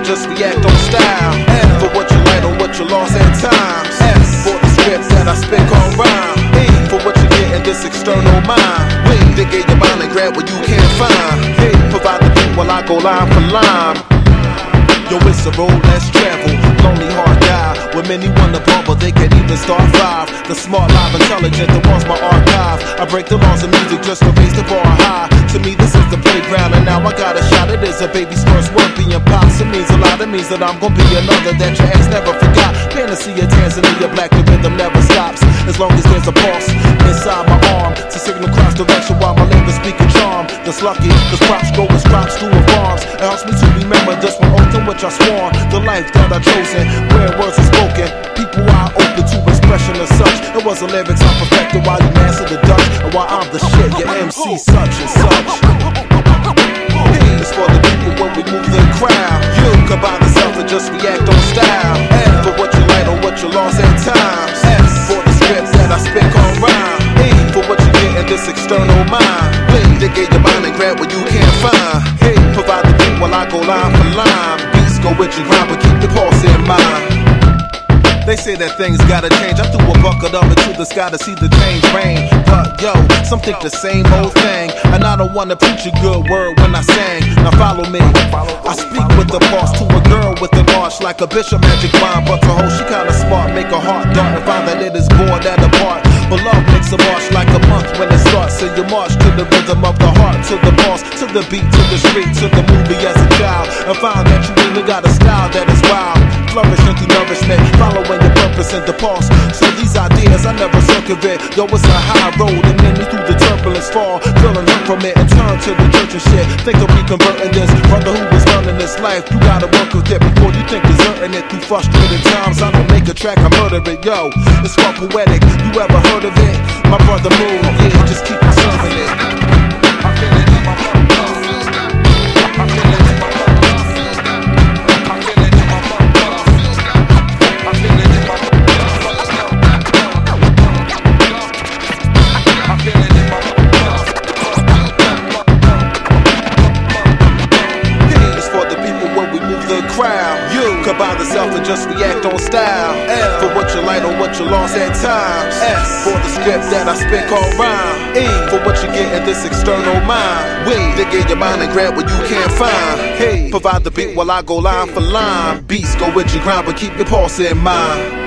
and just react on style. F for what you like or what you lost at times. S for the script that I spit on rhyme. E for what you get in this external mind. Dig in your mind and grab what you can't find. Provide the beat while I go line for line. Yo, it's a road less traveled, lonely hard guy. With many wanna bump, but they can't even start five. The smart, live, intelligent, the ones my archive. I break the laws of music just to raise the bar high. To me, this is the playground, and now I got a shot. It is a baby's first word being pops. It means a lot. It means that I'm gonna be another that your ex never forgot. Panacea, Tanzania, black, the rhythm never stops. As long as there's a pulse inside my arm to signal cross direction while my labor speak a charm. That's lucky, cause props go as crops do with farms. It helps me to remember just one oath in which I swore. The life that I chosen, where words are spoken. People are open to expression as such. It was the lyrics I perfected while you mastered the Dutch. And while I'm the shit, your MC such and such. It's for the people when we move the crowd. You come by the self and just react on style. F for what you like or what you lost at times. S for the script that I spit on rhyme. E for what you get in this external mind. Dig in your mind and grab what you can't find. Provide the beat while I go line for line. Beats go with your grind, but keep the pulse in mind. They say that things gotta change. I threw a bucket up into the sky to see the change rain. But yo, some think the same old thing. And I don't wanna preach a good word when I sing. Now follow me. I speak with the boss to a girl with an arch like a bishop magic wand. But to her, she kinda smart, make her heart dart and find that it is born at a part. But love makes a march like a month when it starts. So you march to the rhythm of the heart, to the boss, to the beat, to the street, to the movie as a child. And find that you really got a style that is wild. Flourishing through nourishment, following your purpose and the pulse. So these ideas I never circumvent. Yo, it's a high road and then me through the turbulence fall. Feeling hurt from it and turn to the church and shit. Think of reconverting this brother who was learning this life. You gotta work with it before you think deserting it. Through frustrated times I don't make a track, I murder it. Yo, it's far poetic, you ever heard of it? My brother move, yeah, just keep observing it. I feel it in my blood. I feel it in my blood. I feel it in my blood. I feel it in my blood. I feel it in my blood. It's for the people when we move the crowd. You come by the self and just react on style. F for what you like or what you lost at times. S for the script that I spit called rhyme. E for what you get in this external mind. Dig in your mind and grab what you can't find. Provide the beat while I go line for line. Beats go with your grind, but keep your pulse in mind.